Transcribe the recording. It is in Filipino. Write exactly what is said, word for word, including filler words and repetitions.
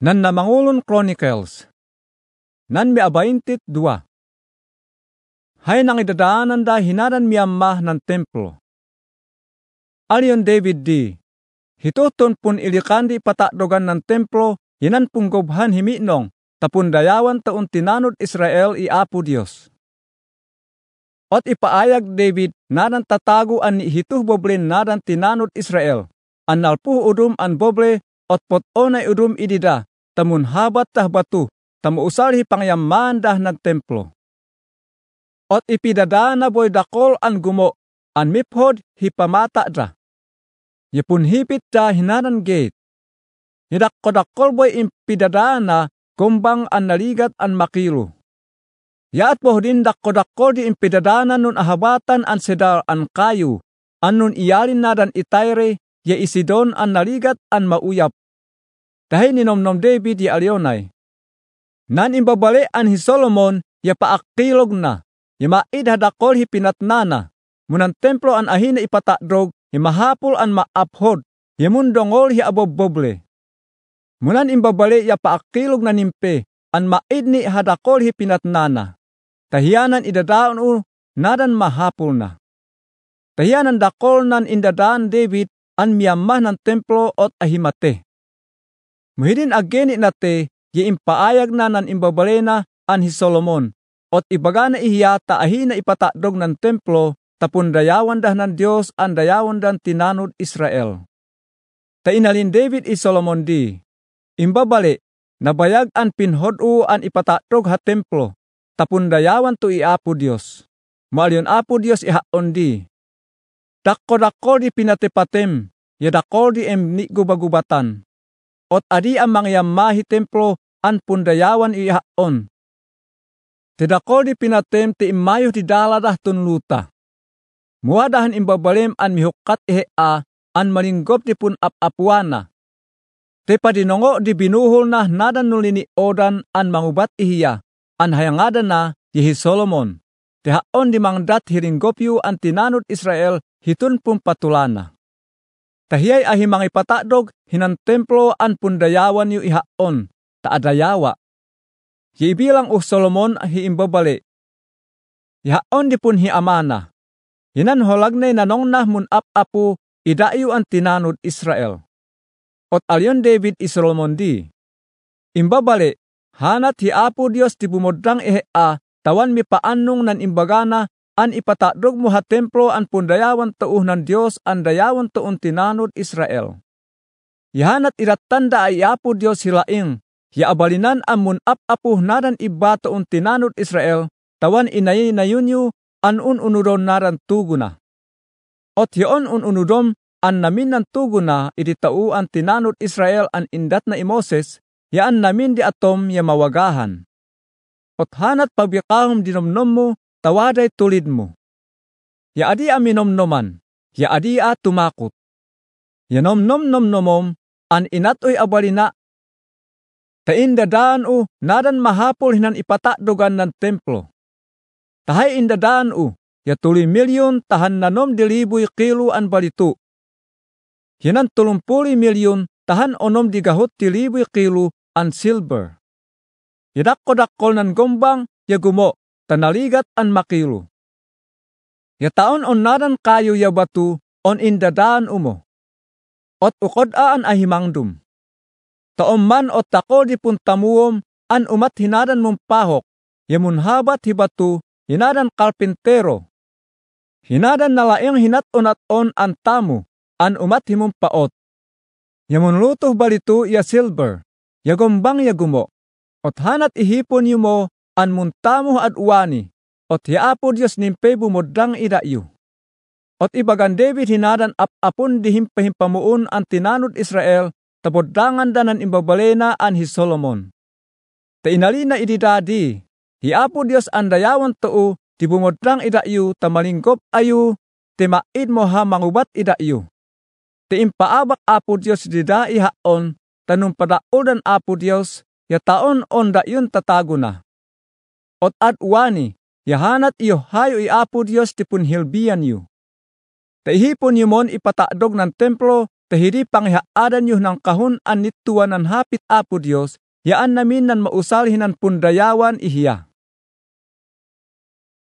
Nan Namangulon Chronicles, nan mi abaintit dua. Hay nang idadaanan da hinadan miyamah ng templo. Aliyon David di, hituton pun ilikandi patakdogan ng templo, yanan punggobhan himinong, tapun dayawan taon tinanod Israel i Apo Dios. Ot ipaayag David nadan tataguan ni hituh boblin nadan tinanod Israel, annalpuh udum an boble, ot potonay udum idida, tamun habat tah batu, tamu usalhi pangyaman dah ng templo. Ot ipidadana boy dakol an gumo, an miphod hipamata da. Yapun hipit da hinanan gate. Hidakko-dakol boy impidadana kumbang an naligat an makilo. Yaat boh din dakko-dakol di impidadana nun ahabatan an sedal an kayu, an nun iyalin nadan itayre, ya isidon an naligat an mauyap. Dahil ninomnom David ya alionay. Nan imbabali an hi Solomon ya paakilog na. Ya maid hadakol hi pinatnana. Munan templo an ahina ipatakdrog. Ya mahapul an maaphod. Ya mundongol hi aboboble. Munan imbabali ya paakilog na nimpe. An maid ni hadakol hi pinatnana. Tahiyanan idadaon u nadan mahapul na. Tahiyanan dakol nan indadaan David an miyamah ng templo ot ahimate. Muhidin ageni nate, yi impaayag na nan imbabalena an hi Solomon, ot ibagana ihiyata ahina ipatakdog ng templo, tapun dayawan dah ng Diyos an dayawan dah tinanod Israel. Ta inalin David i Solomon di, imbabali, nabayag an pinhodu an ipatakdog ha templo, tapun dayawan to i Apo Diyos. Maaliyon Apo Diyos ihaon di. Dakko-dakko di pinatepatem, ya dakko di emni gubagubatan. Ot adi ang mangyamahi templo an pundayawan ihaon. Tidakol di pinatem ti imayo ti daladah tunluta. Muadahan imbabalem an mihukat ihea an malinggop di pun ap-apuana. Ti padinongo di binuhol na nadan nulini odan an mangubat ihiya an hayangadan na yihi Solomon. Ti haon di mangdat hiringgopyu an tinanod Israel hitun pun patulana. Tahiyay ahi mangipatakdog hinan templo an pundayawan yu ihaon, taadayawa. Yibilang uh Solomon hi imbabali. Ihaon di pun hi amana. Hinan holagnay nanong nah mun ap-apu idayu an tinanod Israel. Ot alyon David i Solomon di. Imbabali, hanat hi Apo Dios di bumodang ihea, tawan mi paanong nan imbagana, an ipatakdog mo ha templo an pundayawan tauh ng Diyos an dayawan taon tinanod Israel. Yahanat iratanda ay Apo Diyos hilaing, ya abalinan amun ap-apuh nadan iba taon tinanod Israel, tawan inay na yunyo an un-unudom naran tuguna. Ot yon un-unudom an namin ng tuguna iti tao an tinanod Israel an indat na imoses, yaan namin di atom ya mawagahan. Ot hanat pabikahom dinomnom mo, tawaday tulid mo. Ya adi a minomnoman, ya adi a tumakot. Ya nomnom-nomnomom, an inatoy abalina. Tain dadaan u, nadan mahapol hinan ipatakdogan ng templo. Tahay indadaan u, ya tuli milyon tahan nanom dilibuy kilo an balitu. Hinan tulumpuli milyon tahan onom digahot dilibuy kilo an silver. Yadakko-dakkol nan gombang, ya gumo. Tanaligat an makilo. Ya taon on nadan kayo ya batu on indadaan umo. Ot ukod aan ahimangdum. Taom man ot tako di puntamuom an umat hinadan mong pahok. Ya munhabat hi batu hinadan kalpintero. Hinadan nalaeng hinat onat on an tamu an umat himong paot. Ya munlutoh balitu ya silver. Ya gombang ya gumo. Ot hanat ihipon yumo an muntamo at uwani, ot ya Apo Diyos nimpe bumodang idayu. Ot ibagan David hinadan ap-apon di himpahimpamuon an tinanod Israel, tabodangan danan imbabalena an hi Solomon. Ta inalina ididadi, hi Apo Diyos an dayawan too, di bumodang idayu, tamalinggop ayu, ti maid mo ha mangubat idayu. Ti impaabak Apo Diyos dida ihaon, tanong padaudan Apo Diyos, ya taon on dayun tatago na. Ot ad uwani, yahanat iyo hayo i Apo Diyos ti punhilbian yu. Taihipon yu mon ipatakdog ng templo, tahidi pangihaadan yuh ng kahun an nituan nan hapit Apo Dios, yaan namin nan mausal hinan pundayawan ihiya.